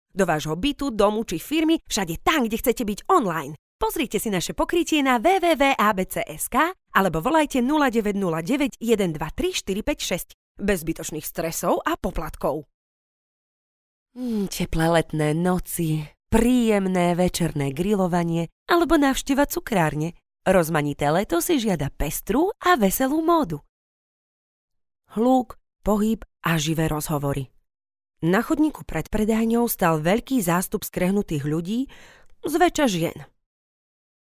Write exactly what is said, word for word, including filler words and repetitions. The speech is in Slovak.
Do vášho bytu, domu či firmy, všade tam, kde chcete byť online. Pozrite si naše pokrytie na w w w bodka a b c bodka s k alebo volajte nula deväť nula deväť jeden dva tri štyri päť šesť. Bez zbytočných stresov a poplatkov. Mm, teplé letné noci, príjemné večerné grilovanie alebo návšteva cukrárne. Rozmanité leto si žiada pestrú a veselú módu. Hluk, pohyb a živé rozhovory. Na chodníku pred predajňou stal veľký zástup skrehnutých ľudí, zväčša žien.